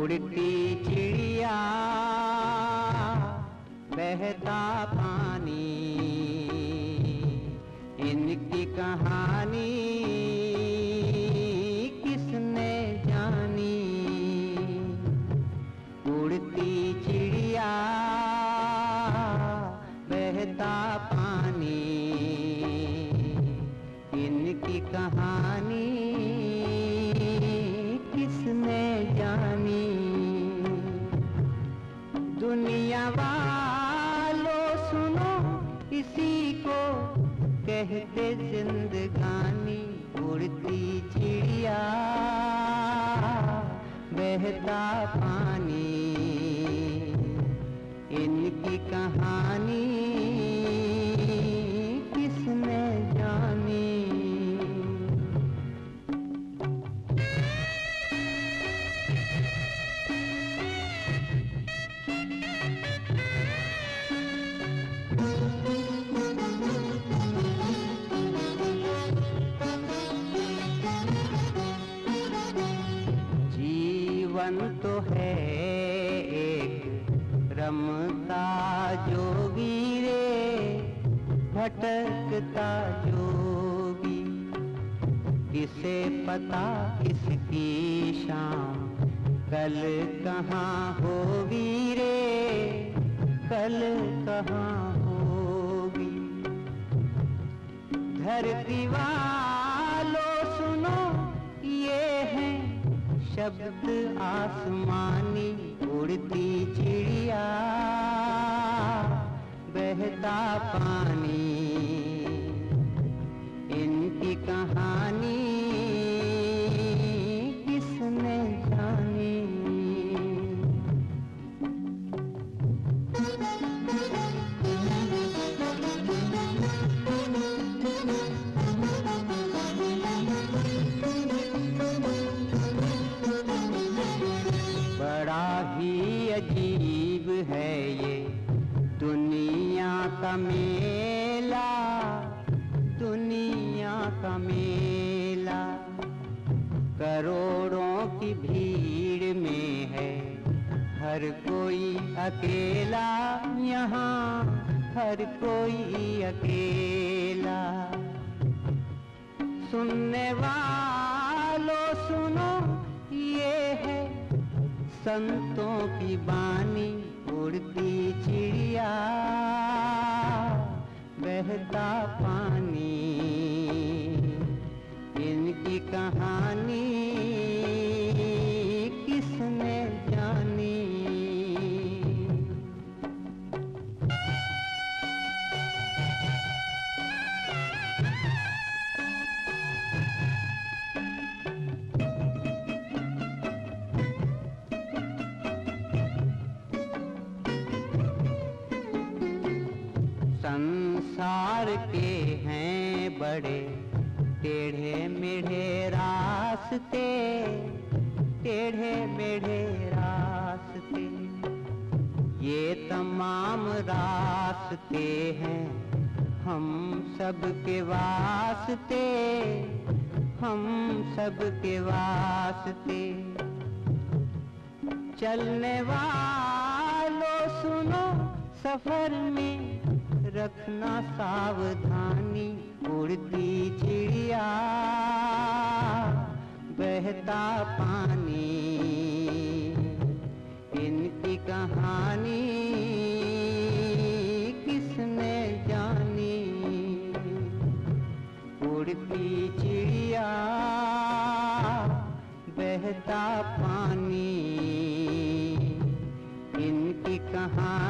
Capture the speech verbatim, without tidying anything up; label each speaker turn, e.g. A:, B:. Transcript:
A: उड़ती चिड़िया बहता पानी, इनकी कहानी किसने जानी। उड़ती चिड़िया बहता पानी, इनकी कहानी किसने जानी। दुनिया वालों सुनो, इसी को कहते जिंदगानी। उड़ती चिड़िया बहता पानी, इनकी कहानी किसने जानी। जीवन तो है एक रमता जोगी रे, भटकता जोगी। किसे पता किसकी शाम कल कहाँ होगी रे, कल कहाँ होगी। धरती वालों सुनो, ये है शब्द आसमानी। उड़ती चिड़िया बहता पानी, इनकी कहानी किसने जानी। बड़ा ही अजीब है ये दुनिया का मेला, दुनिया का मेला। करोड़ों की भीड़ में है हर कोई अकेला, यहाँ हर कोई अकेला। सुनने वालों सुनो, ये है संतों की बानी। उड़ती चिड़िया बहता पानी, इनकी कहानी किसने जानी। संसार के हैं बड़े टेढ़े मेढ़े रास्ते, टेढ़े मेढ़े रास्ते। ये तमाम रास्ते हैं हम सब के वास्ते, हम सब के वास्ते। चलने वालों सुनो, सफर में रखना सावधानी। उड़ती चिड़िया बहता पानी, इनकी कहानी किसने जानी। उड़ती चिड़िया बहता पानी, इनकी कहानी